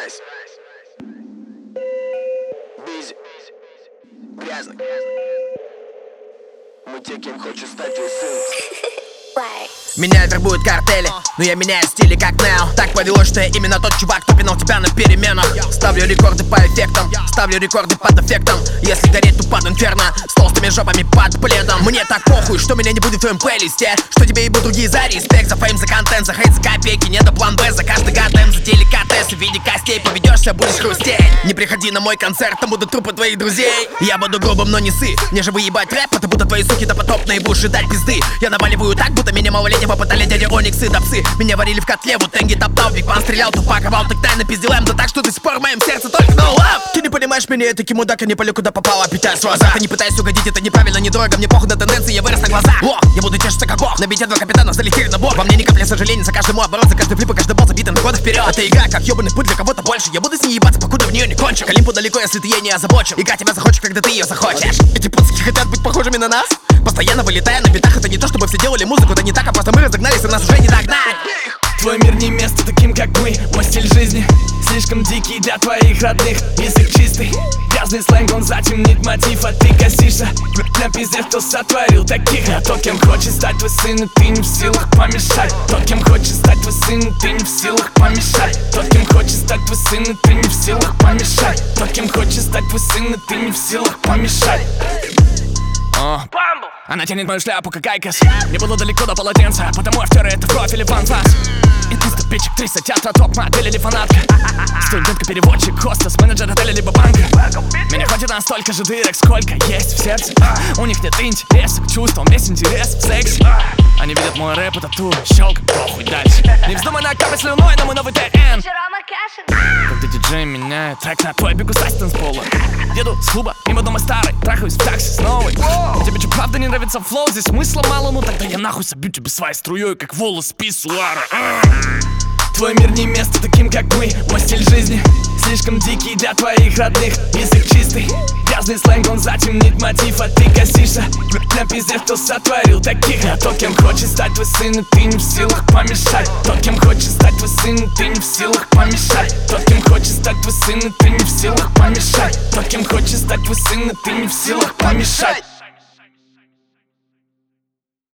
Бизи. Грязно. Мы те, кем хочет стать твой сын. Меня вербуют картели, но я меняю стили как Нео. Так повелось, что я именно тот чувак, кто пинал тебя на переменах. Ставлю рекорды по эффектам, ставлю рекорды под эффектом. Если гореть, то под инферно, с толстыми жопами под пледом. Мне так похуй, что меня не будет в твоем плейлисте. Что тебе ебут другие за респект, за фейм, за контент, за хейт, за копейки. Не до план Б, за каждый гадем, за деликатес в виде костей. Поведешься, будешь хрустеть. Не приходи на мой концерт, там будут трупы твоих друзей. Я буду грубым, но не сы. Мне же выебать рэп, это будто твои суки допотопные будешь дать пизды. Я наваливаю так, будто меня малолетнего попытали дядя Оникс и Допсы. Меня варили в котле, вот Тенги топтал, Биг Пан стрелял, Тупак рвал, так тайно пиздил М. Да так, что до сих пор в моем сердце только no love. Ты не понимаешь меня, я таки мудак, я не полю, куда попал, опять слеза. Ты не пытайся угодить, это неправильно, недорого, мне похуй на тенденции, я вырос на глазах. О, я буду чешется как бог, набить два капитана, залетели на бок. Во мне ни капли сожаления, за каждый мой оборот, за каждый флип и каждый бол забитый на годы вперед. Это игра, как ёбаный путь для кого-то больше. Я буду с ней ебаться, покуда в нее не кончу. Олимпу далеко, если ты ей не озабочен. Игра тебя захочет, когда ты ее захочешь. Эти пацки хотят быть похожими на нас, постоянно вылетая на битах. Это не то, чтобы все делали музыку, да не так, а просто мы разогнались, и нас уже не догнать. Твой мир не место таким, как мы. Мой стиль жизни слишком дикий для твоих родных. Язык чистый, грязный сленг, он затемнит мотив, а ты косишься. Для пиздец, кто сотворил таких. А тот, кем хочет стать твой сын, и ты не в силах помешать. Тот, кем хочет стать твой сын, и ты не в силах помешать. Тот, кем хочет стать твой сын, и ты не в силах помешать. Тот, кем хочет стать твой сын, и ты не в силах помешать. Она тянет мою шляпу, как Айкос. Не было далеко до полотенца, потому актеры это в профиле фанфас. Инстапичек 300, театра, топ-модель или фанатка. Студентка, переводчик, хостес, менеджер отеля, либо банка. Меня хватит на столько же дырок, сколько есть в сердце. У них нет интереса к чувствам, есть интерес в сексе. Они видят мой рэп и тату, щелк, похуй дальше. Не вздумай накапать слюной на мой новый ТН. Когда диджей меняет трек на твой, бегу с танцпола. Еду с клуба, мимо дома старой, трахаюсь в такси с новой. Тебе что, правда не нравится флоу? Здесь смысла мало, ну тогда я нахуй собью тебе своей струей, как волос писсуара. Твой мир не место таким, как мы. Мой стиль жизни слишком дикий для твоих родных. Язык чистый, грязный сленг, он затемнит мотив, а ты косишься. Для пиздец, кто сотворил таких. А тот, кем хочет стать твой сын, и ты не в силах помешать. Тот, кем хочет стать твой сын, и ты не в силах помешать. Тот, кем хочет стать твой сын, и ты не в силах помешать. Тот, кем хочет стать твой сын, и ты не в силах помешать.